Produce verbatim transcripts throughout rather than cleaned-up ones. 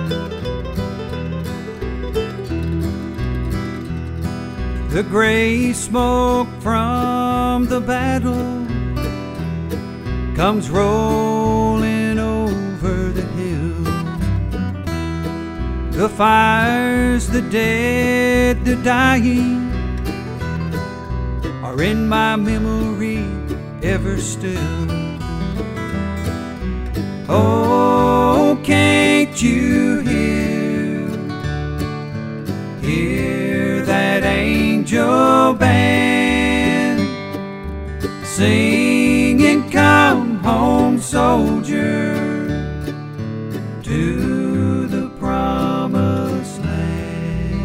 The gray smoke from the battle comes rolling over the hill. The fires, the dead, the dying are in my memory ever still. Oh, can't you hear, hear that angel band singing, "Come home, soldier, to the promised land."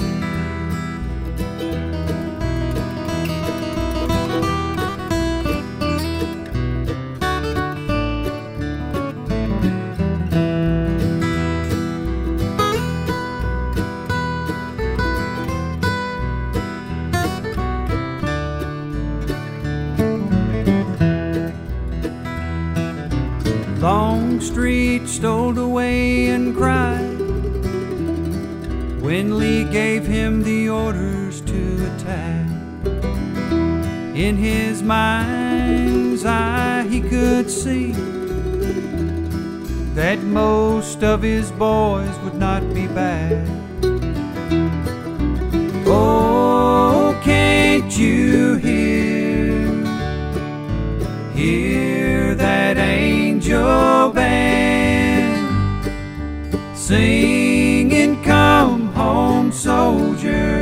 Longstreet stole away and cried when Lee gave him the orders to attack. In his mind's eye he could see that most of his boys would not be back. Oh, can't you hear, hear that angel band singing, "Come home, soldier,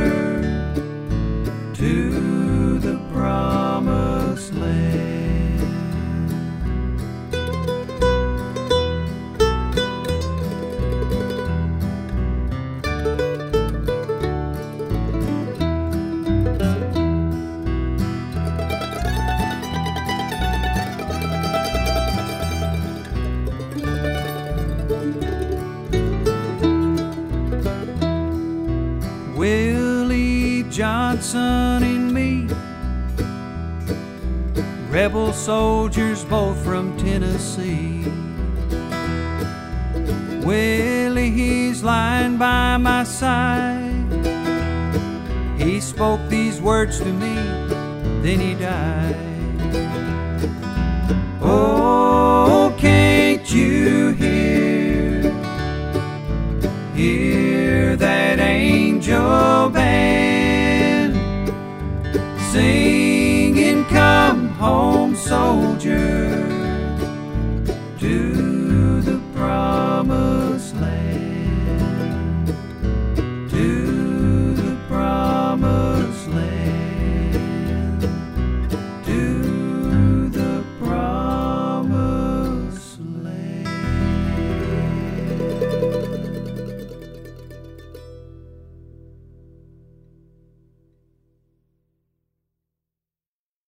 to the promised land." Willie Johnson and me, rebel soldiers both from Tennessee. Willie, he's lying by my side. He spoke these words to me, then he died.